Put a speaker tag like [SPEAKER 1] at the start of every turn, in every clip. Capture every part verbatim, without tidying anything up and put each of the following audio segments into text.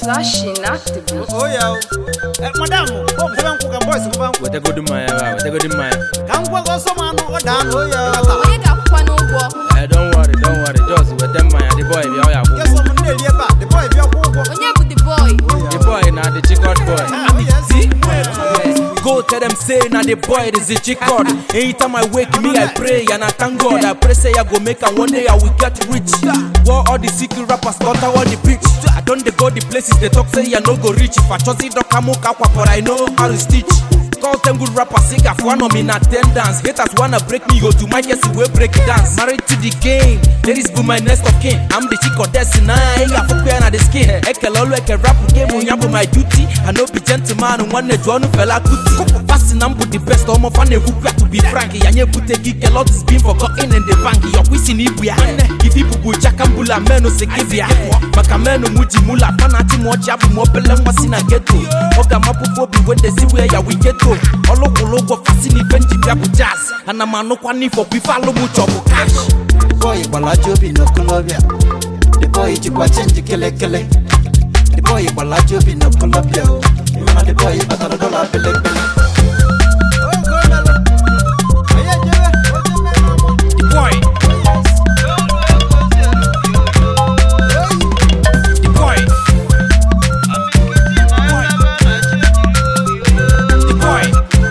[SPEAKER 1] flashy, not the beat.
[SPEAKER 2] Oh yeah, eh, madam, oh, seven cook and boys, come on.
[SPEAKER 3] What a good man, what a good man.
[SPEAKER 2] Come on, go someone, oh, down, oh yeah.
[SPEAKER 1] We got one over.
[SPEAKER 3] Eh, don't worry, don't worry, just with them man, the boy, oh yeah.
[SPEAKER 2] Yes, someone there, yeah, the boy, you're cool.
[SPEAKER 1] When you put the boy,
[SPEAKER 3] The boy, now the chicken boy.
[SPEAKER 2] Oh yes.
[SPEAKER 3] Go tell them say now the boy is a chicken. Anytime I wake me, I pray and I thank God. I pray say I go make and one day I will get rich. War all the secret rappers scatter all the pitch. I don't they go the places they talk say I no go reach. If I just see the camo kakwa, but I know how to stitch. Call them good rappers, sing for one of me in attendance. Haters wanna break me, go to my guess we break dance. Married to the game, there is good my next of kin. I'm the chick of destiny, I fuck na the skin. Ekelolo eke rap game, unyabo my duty. I know be gentleman, one ne jono fella kuti. Passing I'm the best, I'm of a hook to be frank. Yanye put a geek, a lot is being forgotten in the bank. You're wishing if we are. If people go jakambula, meno se give ya. Makameno muji mula, panati mo jabu mo pele mwasina ghetto. Oga mapu fobi when they see where ya we get to. Ologo logo fasini benji biabu jazz. And a man no kwani for we follow muchobo cash.
[SPEAKER 4] Boy, balajo bi no Colombia. The boy chikwa change kele kele. The boy balajo bi no Colombia. Imana the boy batara dollar bele bele.
[SPEAKER 3] The boy. The boy. The boy.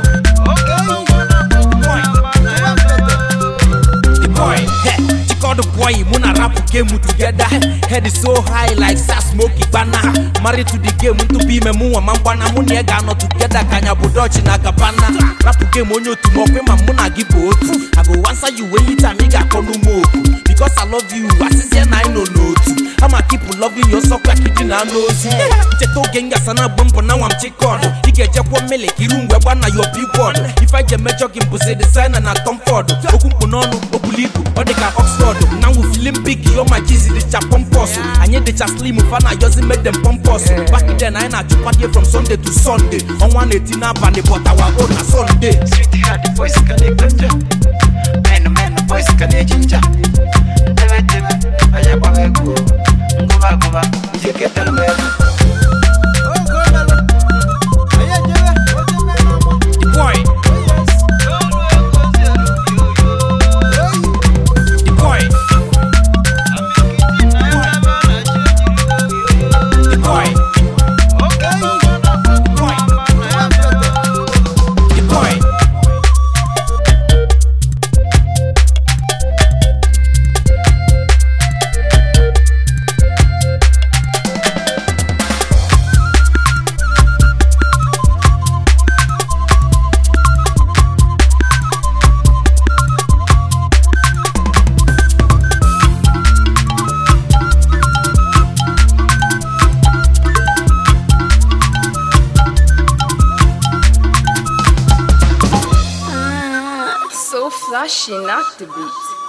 [SPEAKER 3] The boy. Hey, check out the boy. Muna rap game together. Head is so high like sa smoky banana. Married to the game, to be me mu mambana muni ega no together kanya budochi na gabana. Rap game onyo to mo kwe mamuna gibo. I go answer you when you time ga konu mo. Because I love you, I see say I no no too. I'ma keep loving your so quick you na nose. Cheto genga sana bump now I'm check on. Ike je kwa mele kirungwe bana your billboard. If I get me jogging pose design and Tom Ford. Okumpo nono obuliku odeka Oxford. Now we feeling big, you're my cheesy the chapon post. I need the chas slim fana yosi make them pompous. Back then I na chupa here from Sunday to Sunday. On one eighteen up and the but our own na Sunday.
[SPEAKER 4] Sweetie had the voice can they ganja. Man, man, the voice can they ginger. Debe debe, aya pa go. Goba goba, you get the man.
[SPEAKER 3] The boy. The boy. The boy. The boy.
[SPEAKER 1] so flashy, not the beat.